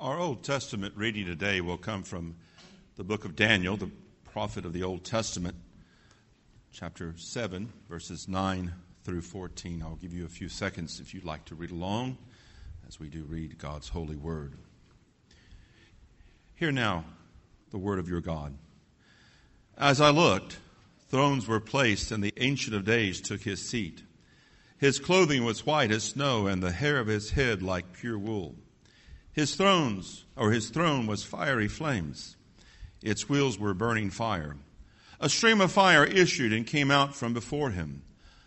Our Old Testament reading today will come from the book of Daniel, the prophet of the Old Testament, chapter 7, verses 9 through 14. I'll give you a few seconds if you'd like to read along as we do read God's holy word. Hear now the word of your God. As I looked, thrones were placed, and the Ancient of Days took his seat. His clothing was white as snow, and the hair of his head like pure wool. His throne was fiery flames. Its wheels were burning fire. A stream of fire issued and came out from before him.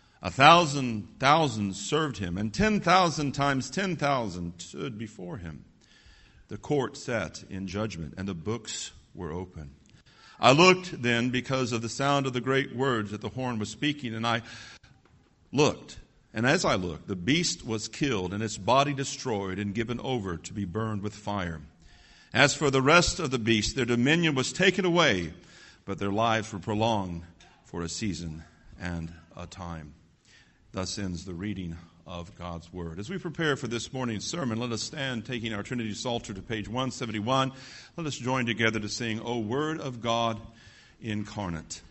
1,000 served him, and 10,000 times 10,000 stood before him. The court sat in judgment, and the books were open. I looked then because of the sound of the great words that the horn was speaking, and I looked. And as I looked, the beast was killed, and its body destroyed and given over to be burned with fire. As for the rest of the beasts, their dominion was taken away, but their lives were prolonged for a season and a time. Thus ends the reading of God's Word. As we prepare for this morning's sermon, let us stand, taking our Trinity Psalter to page 171. Let us join together to sing, O Word of God Incarnate.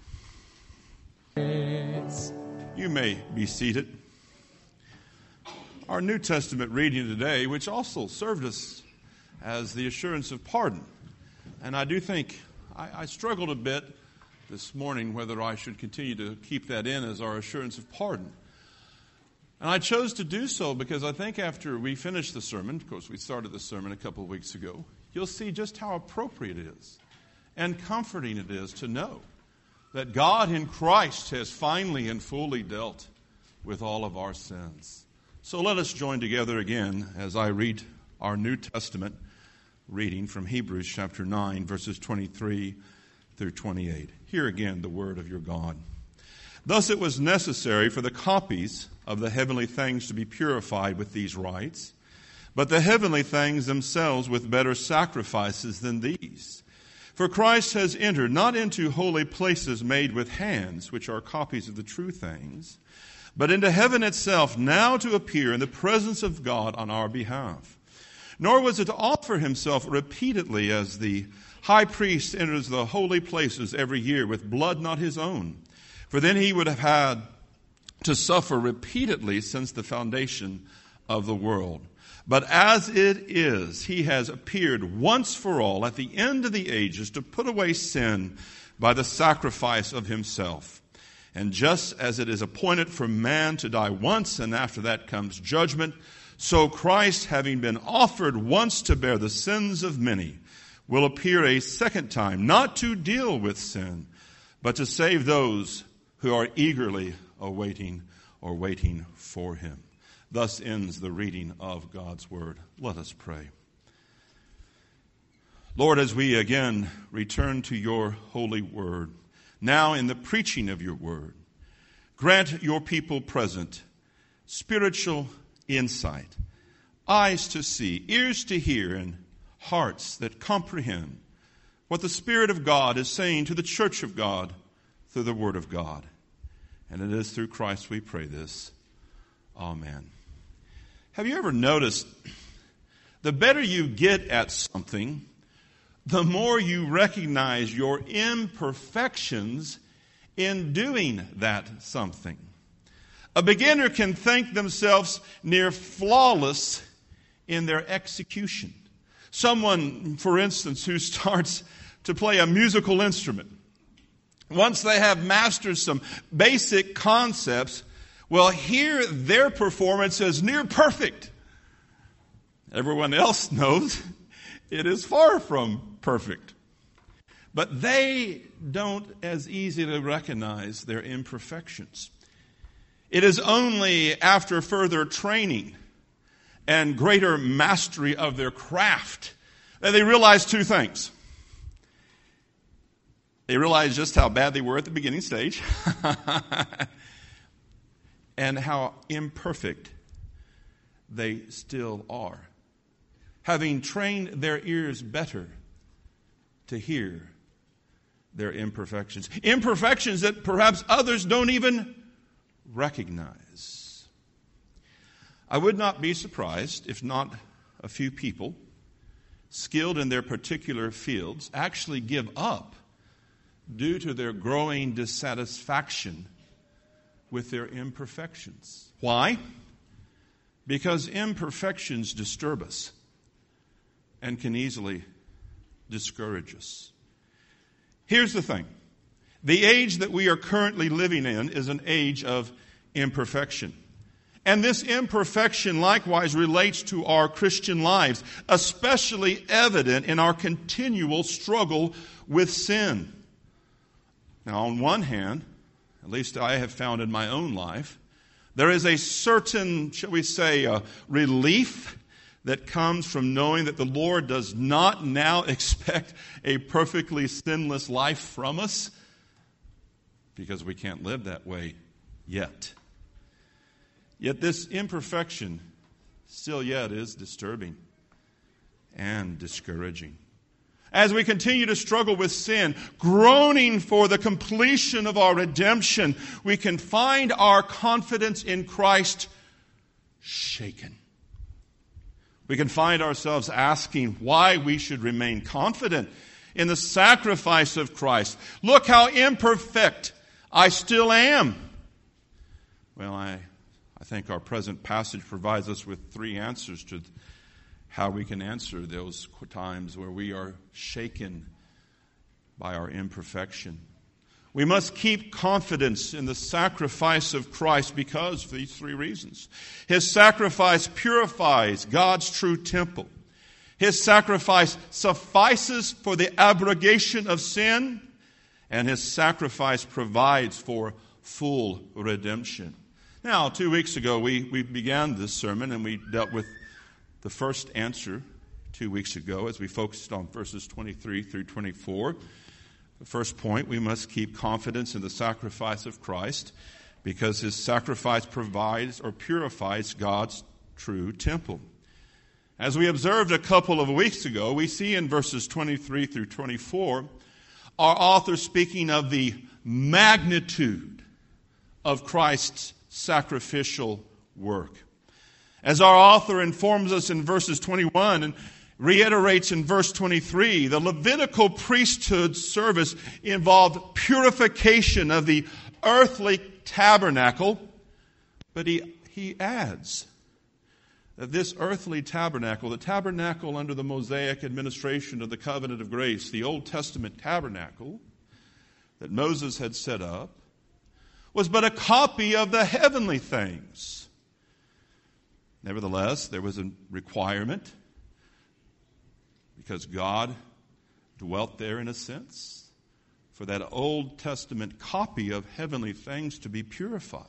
You may be seated. Our New Testament reading today, which also served us as the assurance of pardon. And I do think I struggled a bit this morning whether I should continue to keep that in as our assurance of pardon. And I chose to do so because I think after we finish the sermon, of course we started the sermon a couple of weeks ago, you'll see just how appropriate it is and comforting it is to know that God in Christ has finally and fully dealt with all of our sins. So let us join together again as I read our New Testament reading from Hebrews chapter 9, verses 23 through 28. Hear again the word of your God. Thus it was necessary for the copies of the heavenly things to be purified with these rites, but the heavenly things themselves with better sacrifices than these. For Christ has entered not into holy places made with hands, which are copies of the true things, but into heaven itself, now to appear in the presence of God on our behalf. Nor was it to offer himself repeatedly as the high priest enters the holy places every year with blood not his own. For then he would have had to suffer repeatedly since the foundation of the world. But as it is, he has appeared once for all at the end of the ages to put away sin by the sacrifice of himself. And just as it is appointed for man to die once, and after that comes judgment, so Christ, having been offered once to bear the sins of many, will appear a second time, not to deal with sin, but to save those who are eagerly awaiting or waiting for him. Thus ends the reading of God's Word. Let us pray. Lord, as we again return to your holy word, now in the preaching of your word, grant your people present spiritual insight, eyes to see, ears to hear, and hearts that comprehend what the Spirit of God is saying to the church of God through the word of God. And it is through Christ we pray this. Amen. Have you ever noticed the better you get at something, the more you recognize your imperfections in doing that something? A beginner can think themselves near flawless in their execution. Someone, for instance, who starts to play a musical instrument, once they have mastered some basic concepts, will hear their performance as near perfect. Everyone else knows it is far from perfect. But they don't as easily recognize their imperfections. It is only after further training and greater mastery of their craft that they realize two things. They realize just how bad they were at the beginning stage and how imperfect they still are, having trained their ears better to hear their imperfections. Imperfections that perhaps others don't even recognize. I would not be surprised if not a few people skilled in their particular fields, actually give up due to their growing dissatisfaction with their imperfections. Why? Because imperfections disturb us and can easily discourage us. Here's the thing. The age that we are currently living in is an age of imperfection. And this imperfection likewise relates to our Christian lives, especially evident in our continual struggle with sin. Now, on one hand, at least I have found in my own life, there is a certain, shall we say, relief that comes from knowing that the Lord does not now expect a perfectly sinless life from us, because we can't live that way yet. Yet this imperfection still yet is disturbing and discouraging. As we continue to struggle with sin, groaning for the completion of our redemption, we can find our confidence in Christ shaken. We can find ourselves asking why we should remain confident in the sacrifice of Christ. Look how imperfect I still am. Well, I think our present passage provides us with three answers to how we can answer those times where we are shaken by our imperfection. We must keep confidence in the sacrifice of Christ because of these three reasons. His sacrifice purifies God's true temple. His sacrifice suffices for the abrogation of sin, and His sacrifice provides for full redemption. Now, 2 weeks ago, we began this sermon, and we dealt with the first answer 2 weeks ago as we focused on verses 23 through 24. The first point, we must keep confidence in the sacrifice of Christ because His sacrifice provides or purifies God's true temple. As we observed a couple of weeks ago, we see in verses 23 through 24, our author speaking of the magnitude of Christ's sacrificial work. As our author informs us in verses 21 and reiterates in verse 23, the Levitical priesthood service involved purification of the earthly tabernacle, but he adds that this earthly tabernacle, the tabernacle under the Mosaic administration of the covenant of grace, the Old Testament tabernacle that Moses had set up, was but a copy of the heavenly things. Nevertheless, there was a requirement because God dwelt there in a sense for that Old Testament copy of heavenly things to be purified.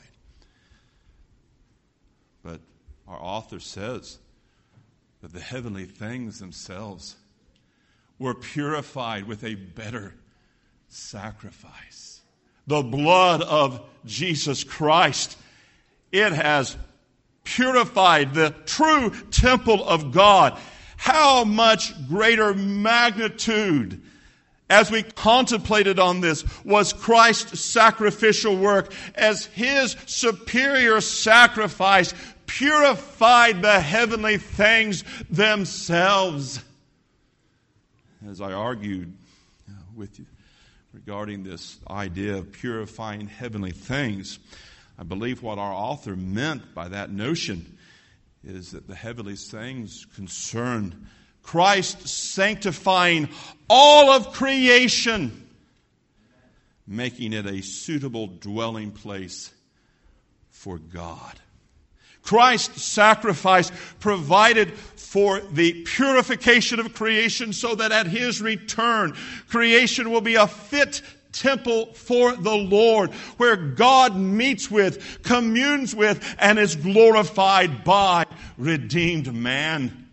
But our author says that the heavenly things themselves were purified with a better sacrifice. The blood of Jesus Christ, it has purified the true temple of God. How much greater magnitude, as we contemplated on this, was Christ's sacrificial work as His superior sacrifice purified the heavenly things themselves. As I argued with you regarding this idea of purifying heavenly things, I believe what our author meant by that notion is that the heavenly things concern Christ sanctifying all of creation, making it a suitable dwelling place for God. Christ's sacrifice provided for the purification of creation so that at His return, creation will be a fit temple for the Lord, where God meets with, communes with, and is glorified by redeemed man.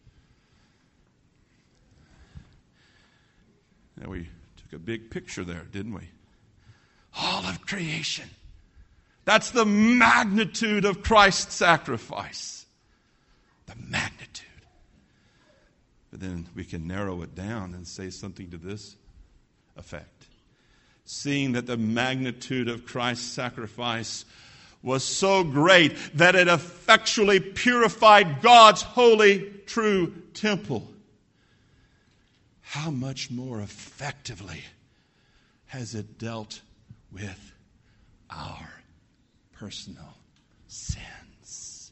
Now we took a big picture there, didn't we? All of creation. That's the magnitude of Christ's sacrifice. The magnitude. But then we can narrow it down and say something to this effect. Seeing that the magnitude of Christ's sacrifice was so great that it effectually purified God's holy, true temple. how much more effectively has it dealt with our personal sins?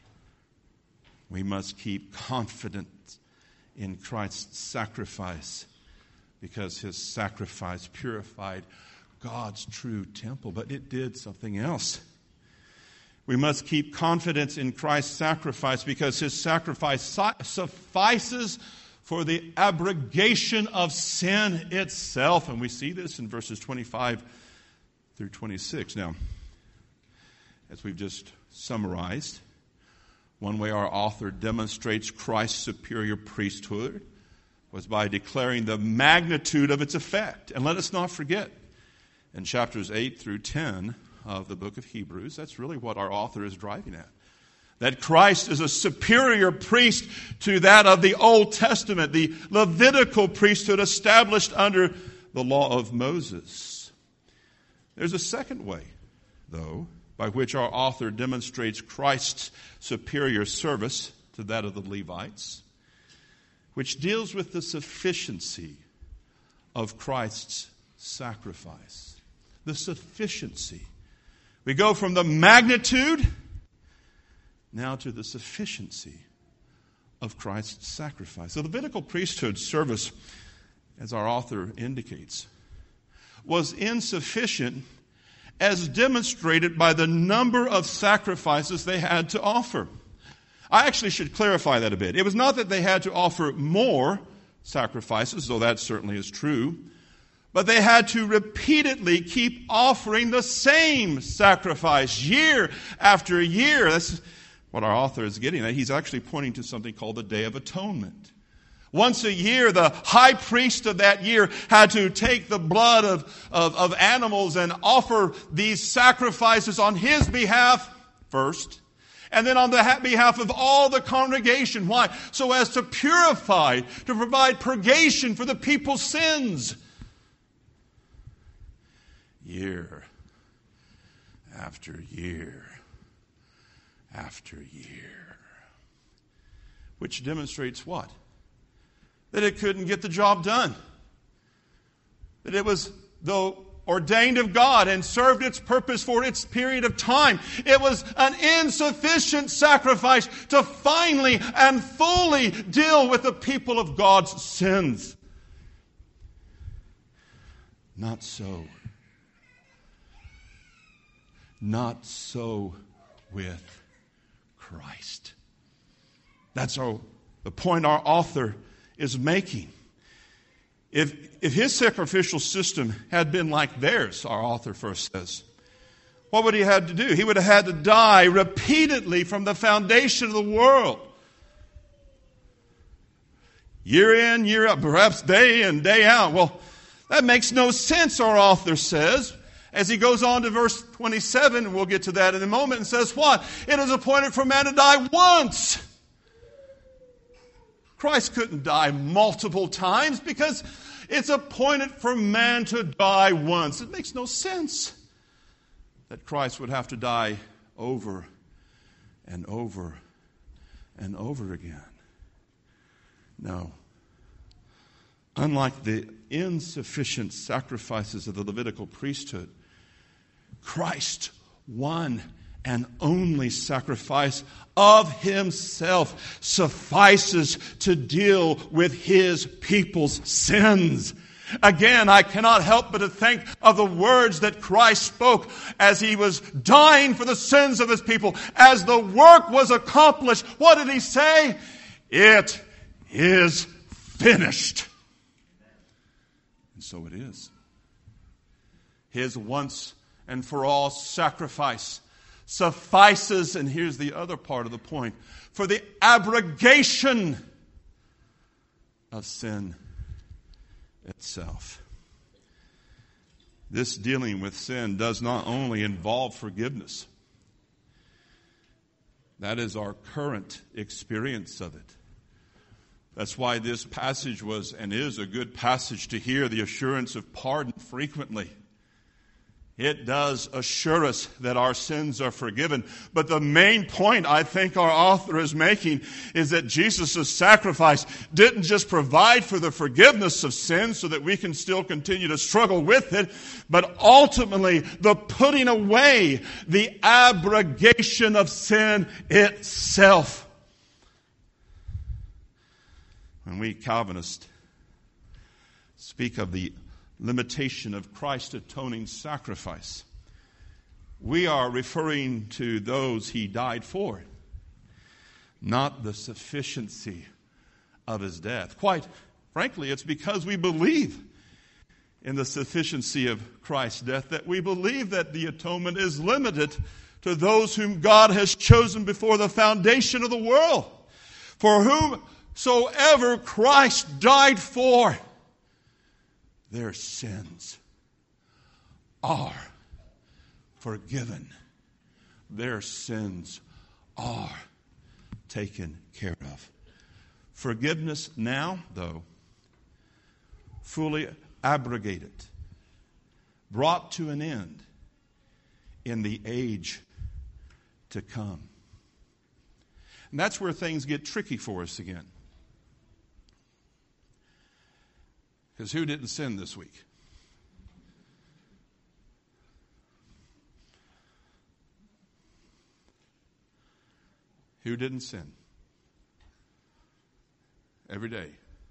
We must keep confident in Christ's sacrifice because his sacrifice purified God's true temple. But it did something else. We must keep confidence in Christ's sacrifice because his sacrifice suffices for the abrogation of sin itself. And we see this in verses 25 through 26. Now, as we've just summarized, one way our author demonstrates Christ's superior priesthood was by declaring the magnitude of its effect. And let us not forget, in chapters 8 through 10 of the book of Hebrews, that's really what our author is driving at. That Christ is a superior priest to that of the Old Testament, the Levitical priesthood established under the law of Moses. There's a second way, though, by which our author demonstrates Christ's superior service to that of the Levites, which deals with the sufficiency of Christ's sacrifice. The sufficiency. We go from the magnitude now to the sufficiency of Christ's sacrifice. The Levitical priesthood service, as our author indicates, was insufficient as demonstrated by the number of sacrifices they had to offer. I actually should clarify that a bit. It was not that they had to offer more sacrifices, though that certainly is true, but they had to repeatedly keep offering the same sacrifice year after year. That's what our author is getting at. He's actually pointing to something called the Day of Atonement. Once a year, the high priest of that year had to take the blood of animals and offer these sacrifices on his behalf first, and then on the behalf of all the congregation. Why? So as to purify, to provide purgation for the people's sins. Year after year after year. Which demonstrates what? That it couldn't get the job done. That it was, though ordained of God and served its purpose for its period of time, it was an insufficient sacrifice to finally and fully deal with the people of God's sins. Not so. Not so with Christ. That's the point our author is making. If his sacrificial system had been like theirs, our author first says, what would he have to do? He would have had to die repeatedly from the foundation of the world. Year in, year out, perhaps day in, day out. Well, that makes no sense, our author says. As he goes on to verse 27, we'll get to that in a moment, and says what? It is appointed for man to die once. Christ couldn't die multiple times because it's appointed for man to die once. It makes no sense that Christ would have to die over and over and over again. No. Unlike the insufficient sacrifices of the Levitical priesthood, Christ one and only sacrifice of himself suffices to deal with his people's sins. Again, I cannot help but to think of the words that Christ spoke as he was dying for the sins of his people. As the work was accomplished, what did he say? It is finished. And so it is. His once and for all sacrifice suffices, and here's the other part of the point, for the abrogation of sin itself. This dealing with sin does not only involve forgiveness. That is our current experience of it. That's why this passage was and is a good passage to hear the assurance of pardon frequently. It does assure us that our sins are forgiven. But the main point I think our author is making is that Jesus' sacrifice didn't just provide for the forgiveness of sin so that we can still continue to struggle with it, but ultimately the putting away, the abrogation of sin itself. When we Calvinists speak of the limitation of Christ's atoning sacrifice, we are referring to those he died for, not the sufficiency of his death. Quite frankly, it's because we believe in the sufficiency of Christ's death that we believe that the atonement is limited to those whom God has chosen before the foundation of the world. For whomsoever Christ died for, their sins are forgiven. Their sins are taken care of. Forgiveness now, though, fully abrogated, brought to an end in the age to come. And that's where things get tricky for us again. Because who didn't sin this week? Who didn't sin? Every day,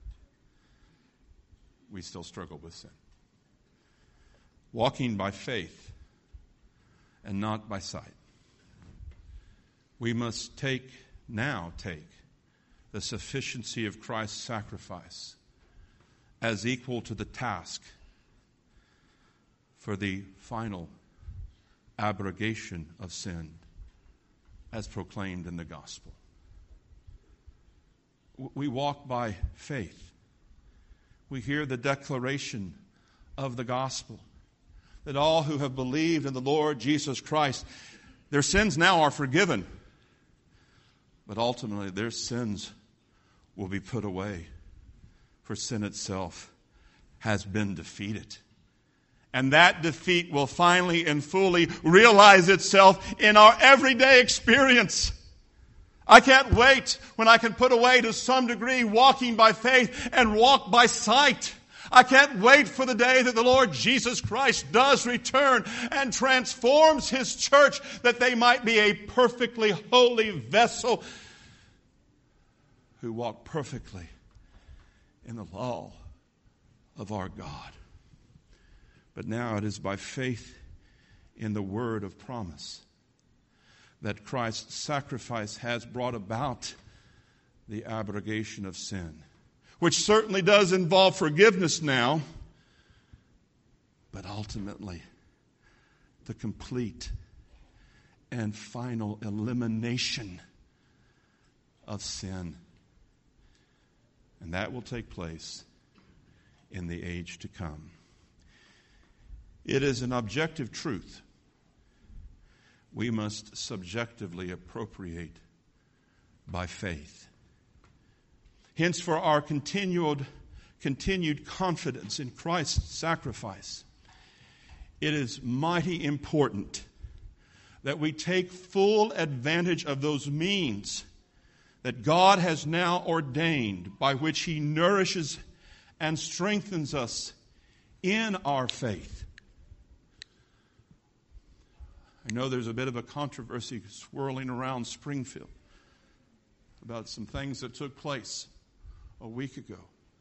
we still struggle with sin. Walking by faith and not by sight. We must take the sufficiency of Christ's sacrifice as equal to the task for the final abrogation of sin as proclaimed in the gospel. We walk by faith. We hear the declaration of the gospel that all who have believed in the Lord Jesus Christ, their sins now are forgiven, but ultimately their sins will be put away. For sin itself has been defeated. And that defeat will finally and fully realize itself in our everyday experience. I can't wait when I can put away to some degree walking by faith and walk by sight. I can't wait for the day that the Lord Jesus Christ does return and transforms His church that they might be a perfectly holy vessel who walk perfectly in the law of our God. But now it is by faith in the word of promise that Christ's sacrifice has brought about the abrogation of sin, which certainly does involve forgiveness now, but ultimately the complete and final elimination of sin. And that will take place in the age to come. It is an objective truth we must subjectively appropriate by faith. Hence, for our continued confidence in Christ's sacrifice, it is mighty important that we take full advantage of those means that God has now ordained by which He nourishes and strengthens us in our faith. I know there's a bit of a controversy swirling around Springfield about some things that took place a week ago.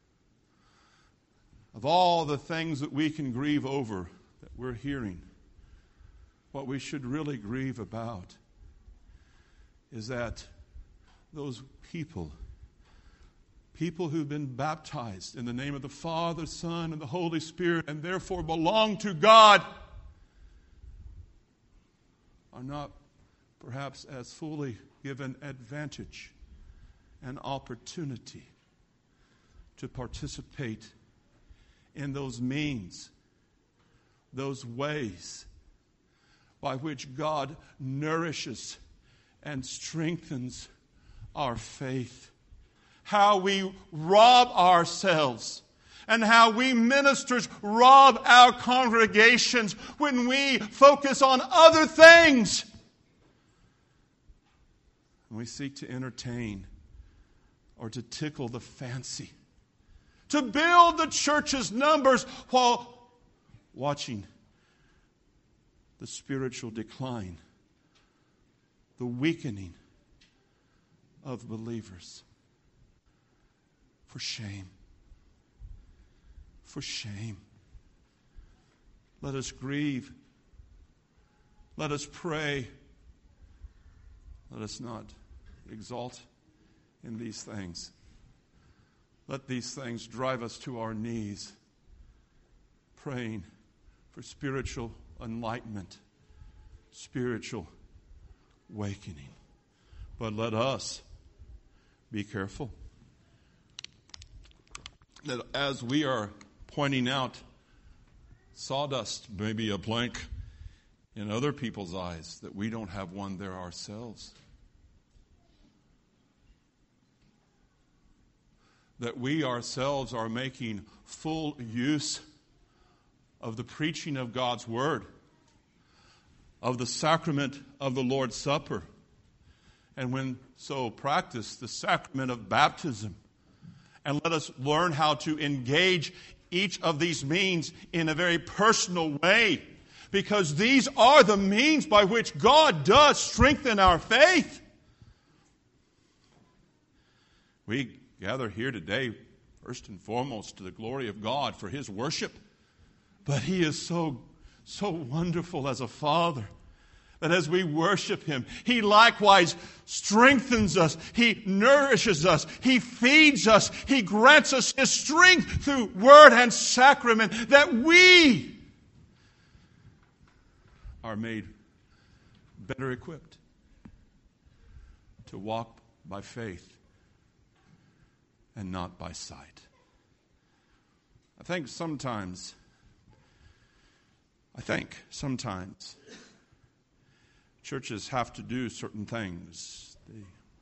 Of all the things that we can grieve over that we're hearing, what we should really grieve about is that those people who've been baptized in the name of the Father, Son, and the Holy Spirit, and therefore belong to God, are not perhaps as fully given advantage and opportunity to participate in those means, those ways by which God nourishes and strengthens our faith. How we rob ourselves and how we ministers rob our congregations when we focus on other things. And we seek to entertain or to tickle the fancy, to build the church's numbers while watching the spiritual decline, the weakening of believers. For shame. For shame. Let us grieve. Let us pray. Let us not exalt in these things. Let these things drive us to our knees, praying for spiritual enlightenment, spiritual awakening. But let us be careful that as we are pointing out sawdust, maybe a blank in other people's eyes, that we don't have one there ourselves. That we ourselves are making full use of the preaching of God's Word, of the sacrament of the Lord's Supper, and when so practice the sacrament of baptism. And let us learn how to engage each of these means in a very personal way, because these are the means by which God does strengthen our faith. We gather here today, first and foremost, to the glory of God for His worship. But He is so wonderful as a Father, that as we worship Him, He likewise strengthens us. He nourishes us. He feeds us. He grants us His strength through Word and Sacrament, that we are made better equipped to walk by faith and not by sight. I think sometimes churches have to do certain things. They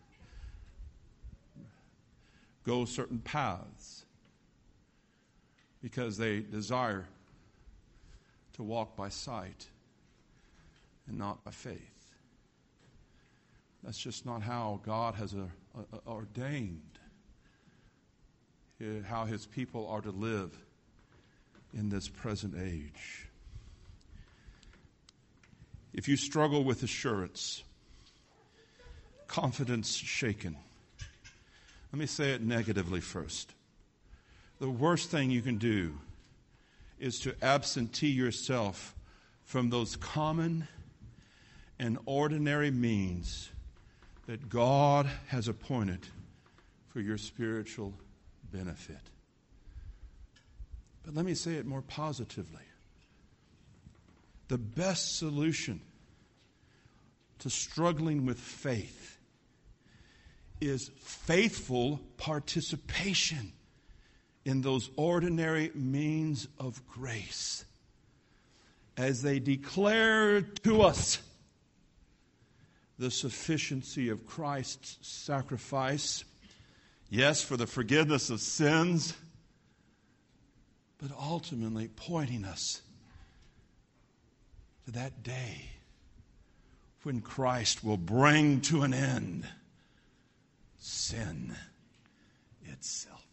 go certain paths because they desire to walk by sight and not by faith. That's just not how God has ordained how His people are to live in this present age. If you struggle with assurance, confidence shaken, let me say it negatively first. The worst thing you can do is to absentee yourself from those common and ordinary means that God has appointed for your spiritual benefit. But let me say it more positively. The best solution to struggling with faith is faithful participation in those ordinary means of grace as they declare to us the sufficiency of Christ's sacrifice, yes, for the forgiveness of sins, but ultimately pointing us to that day when Christ will bring to an end sin itself.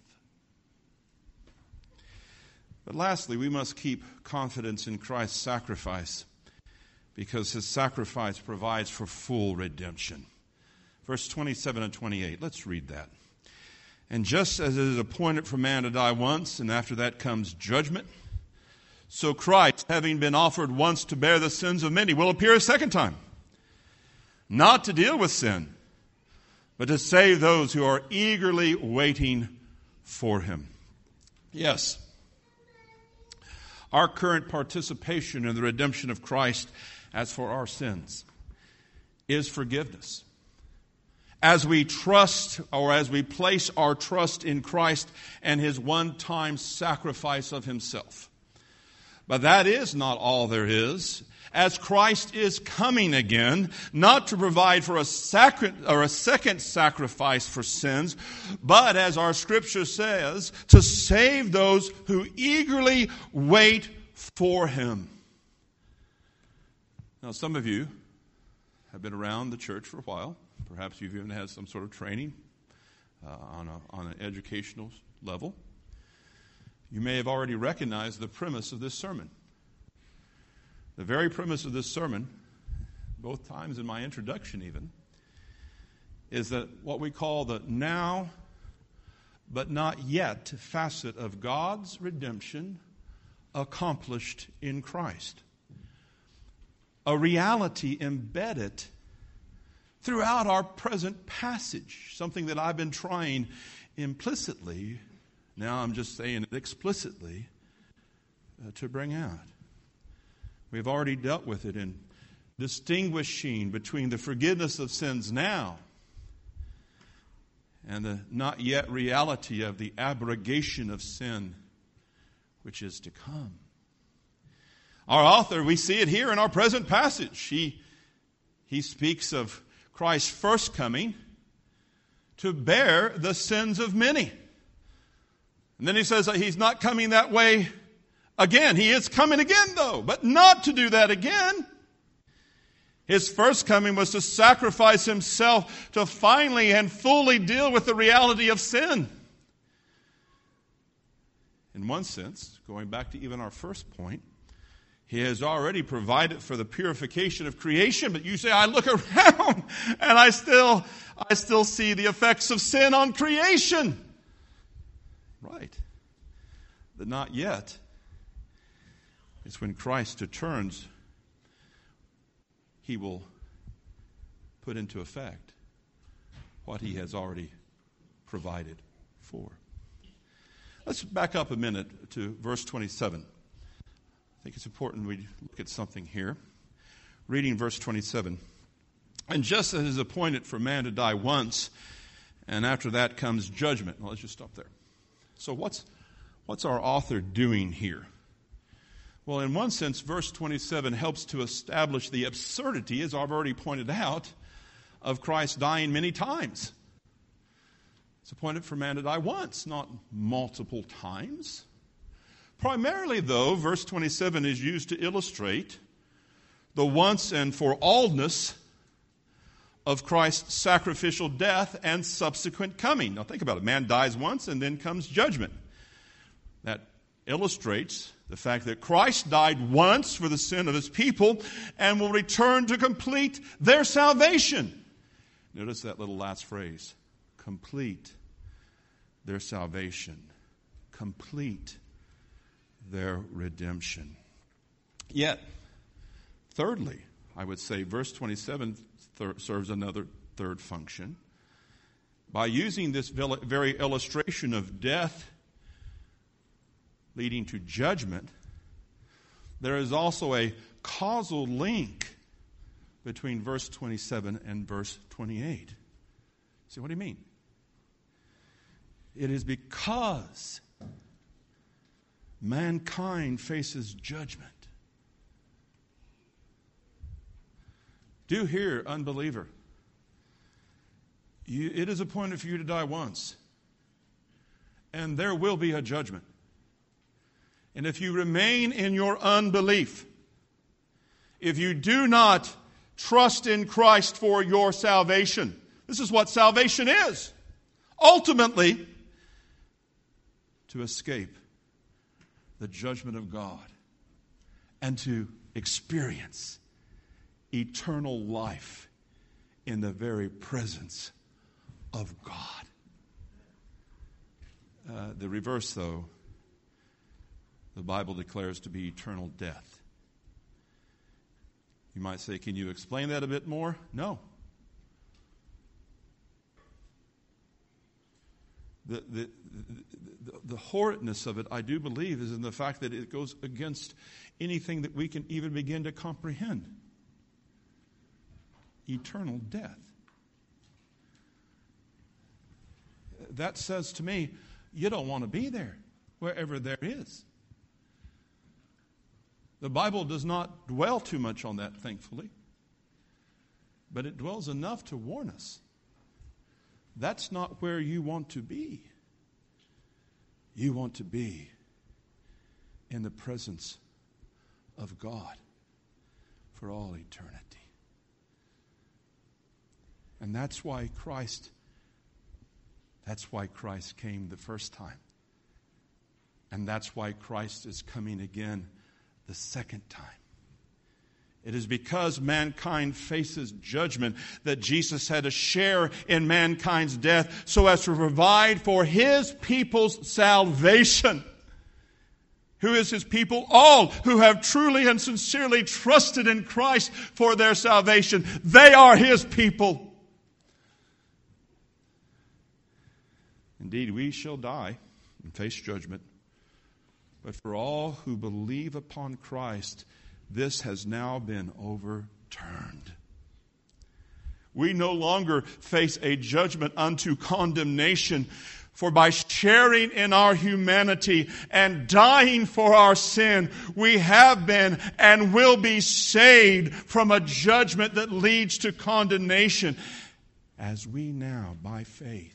But lastly, we must keep confidence in Christ's sacrifice, because His sacrifice provides for full redemption. Verse 27 and 28, let's read that. And just as it is appointed for man to die once, and after that comes judgment, so Christ, having been offered once to bear the sins of many, will appear a second time, not to deal with sin, but to save those who are eagerly waiting for Him. Yes, our current participation in the redemption of Christ as for our sins is forgiveness. As we trust, or as we place our trust in Christ and His one-time sacrifice of Himself. But that is not all there is. As Christ is coming again, not to provide for a second sacrifice for sins, but as our scripture says, to save those who eagerly wait for Him. Now, some of you have been around the church for a while. Perhaps you've even had some sort of training on an educational level. You may have already recognized the premise of this sermon. The very premise of this sermon, both times in my introduction even, is that what we call the now but not yet facet of God's redemption accomplished in Christ. A reality embedded throughout our present passage, something that I've been trying implicitly, now I'm just saying it explicitly, to bring out. We've already dealt with it in distinguishing between the forgiveness of sins now and the not yet reality of the abrogation of sin which is to come. Our author, we see it here in our present passage. He speaks of Christ's first coming to bear the sins of many. And then he says that He's not coming that way again. He is coming again, though, but not to do that again. His first coming was to sacrifice Himself to finally and fully deal with the reality of sin. In one sense, going back to even our first point, He has already provided for the purification of creation, but you say, I look around and I still see the effects of sin on creation. Right. The not yet is when Christ returns, He will put into effect what He has already provided for. Let's back up a minute to verse 27. I think it's important we look at something here. Reading verse 27. And just as it is appointed for man to die once, and after that comes judgment. Well, let's just stop there. So what's our author doing here? Well, in one sense, verse 27 helps to establish the absurdity, as I've already pointed out, of Christ dying many times. It's appointed for man to die once, not multiple times. Primarily, though, verse 27 is used to illustrate the once and for allness of Christ's sacrificial death and subsequent coming. Now think about it. Man dies once and then comes judgment. That illustrates the fact that Christ died once for the sin of His people and will return to complete their salvation. Notice that little last phrase. Complete their salvation. Complete their redemption. Yet, thirdly, I would say verse 27 serves another third function. By using this very illustration of death leading to judgment, there is also a causal link between verse 27 and verse 28. See, what do you mean? It is because mankind faces judgment. Do hear, unbeliever. It is appointed for you to die once. And there will be a judgment. And if you remain in your unbelief, if you do not trust in Christ for your salvation, this is what salvation is. Ultimately, to escape the judgment of God and to experience eternal life in the very presence of God. The reverse, though, the Bible declares to be eternal death. You might say, can you explain that a bit more? No. The horridness of it, I do believe, is in the fact that it goes against anything that we can even begin to comprehend. Eternal death. That says to me, you don't want to be there, wherever there is. The Bible does not dwell too much on that, thankfully. But it dwells enough to warn us. That's not where you want to be. You want to be in the presence of God for all eternity. And that's why Christ came the first time. And that's why Christ is coming again the second time. It is because mankind faces judgment that Jesus had to share in mankind's death so as to provide for His people's salvation. Who is His people? All who have truly and sincerely trusted in Christ for their salvation. They are His people. Indeed, we shall die and face judgment. But for all who believe upon Christ, this has now been overturned. We no longer face a judgment unto condemnation, for by sharing in our humanity and dying for our sin, we have been and will be saved from a judgment that leads to condemnation, as we now, by faith,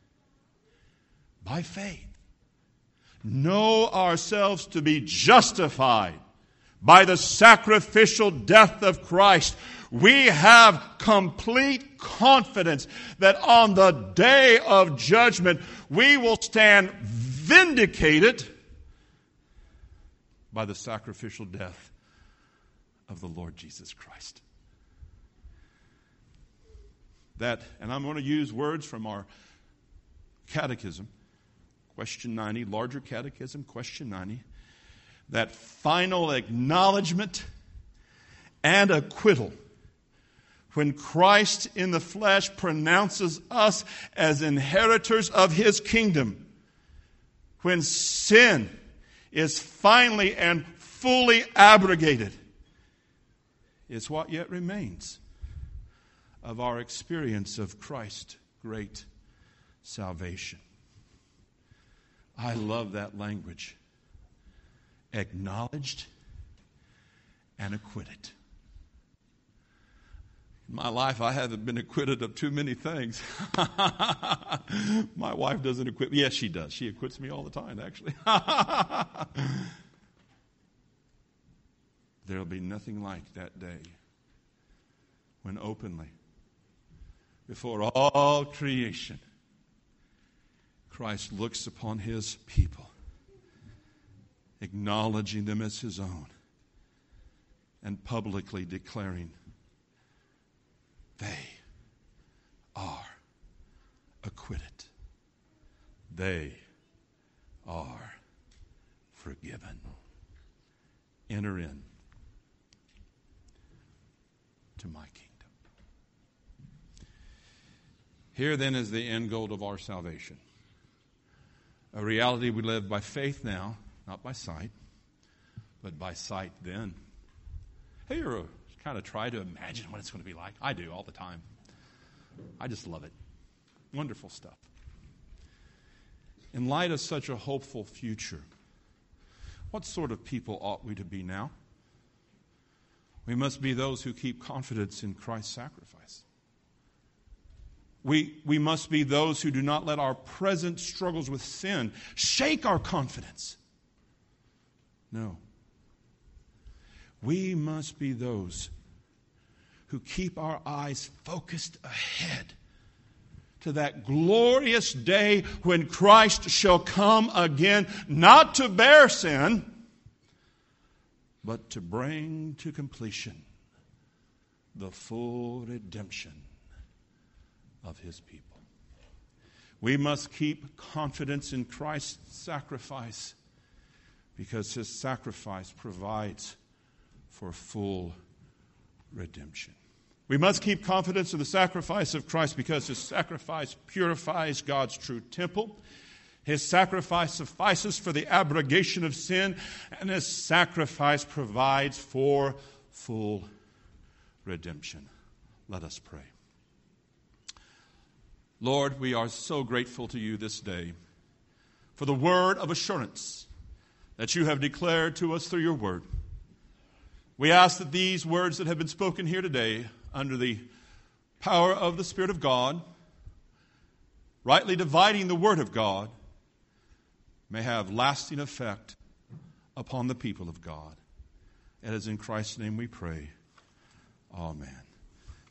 know ourselves to be justified by the sacrificial death of Christ. We have complete confidence that on the day of judgment we will stand vindicated by the sacrificial death of the Lord Jesus Christ. That, and I'm going to use words from our catechism, question 90, larger catechism, question 90, that final acknowledgement and acquittal when Christ in the flesh pronounces us as inheritors of His kingdom, when sin is finally and fully abrogated, is what yet remains of our experience of Christ's great salvation. I love that language. Acknowledged and acquitted. In my life, I haven't been acquitted of too many things. My wife doesn't acquit me. Yes, she does. She acquits me all the time, actually. There'll be nothing like that day when openly, before all creation, Christ looks upon His people, acknowledging them as His own, and publicly declaring, they are acquitted. They are forgiven. Enter in to my kingdom. Here then is the end goal of our salvation. A reality we live by faith now, not by sight, but by sight then. Have you ever kind of try to imagine what it's going to be like? I do all the time. I just love it. Wonderful stuff. In light of such a hopeful future, what sort of people ought we to be now? We must be those who keep confidence in Christ's sacrifice. We must be those who do not let our present struggles with sin shake our confidence. No. We must be those who keep our eyes focused ahead to that glorious day when Christ shall come again, not to bear sin, but to bring to completion the full redemption of His people. We must keep confidence in Christ's sacrifice because His sacrifice provides for full redemption. We must keep confidence in the sacrifice of Christ because His sacrifice purifies God's true temple. His sacrifice suffices for the abrogation of sin, and His sacrifice provides for full redemption. Let us pray. Lord, we are so grateful to You this day for the word of assurance that You have declared to us through Your word. We ask that these words that have been spoken here today, under the power of the Spirit of God, rightly dividing the Word of God, may have lasting effect upon the people of God. It is in Christ's name we pray. Amen.